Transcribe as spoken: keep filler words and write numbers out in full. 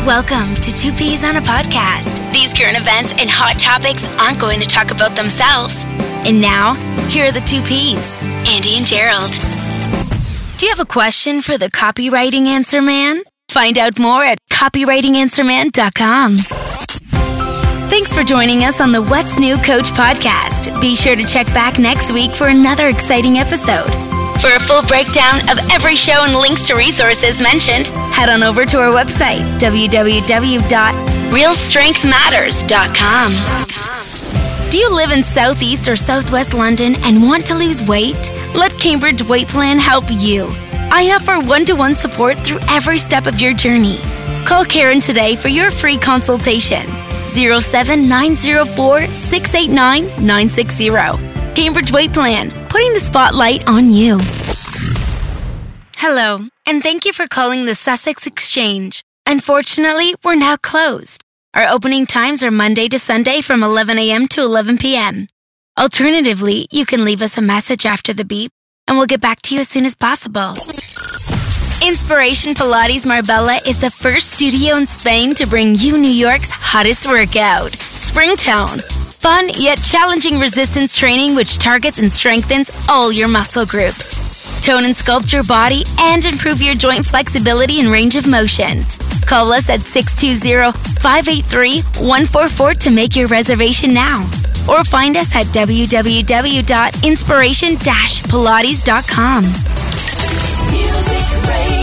Welcome to Two Peas on a Podcast. These current events and hot topics aren't going to talk about themselves. And now, here are the two Peas, Andy and Gerald. Do you have a question for the Copywriting Answer Man? Find out more at copywriting answer man dot com. Thanks for joining us on the What's New Coach podcast. Be sure to check back next week for another exciting episode. For a full breakdown of every show and links to resources mentioned, head on over to our website, w w w dot real strength matters dot com. Do you live in Southeast or Southwest London and want to lose weight? Let Cambridge Weight Plan help you. I offer one-to-one support through every step of your journey. Call Karen today for your free consultation. zero seven nine zero four six eight nine nine six zero. Cambridge Weight Plan, putting the spotlight on you. Hello, and thank you for calling the Sussex Exchange. Unfortunately, we're now closed. Our opening times are Monday to Sunday from eleven a.m. to eleven p.m. Alternatively, you can leave us a message after the beep, and we'll get back to you as soon as possible. Inspiration Pilates Marbella is the first studio in Spain to bring you New York's hottest workout, Spring Tone. Fun yet challenging resistance training which targets and strengthens all your muscle groups. Tone and sculpt your body and improve your joint flexibility and range of motion. Call us at six two zero, five eight three, one four four to make your reservation now. Or find us at w w w dot inspiration dash pilates dot com. Music,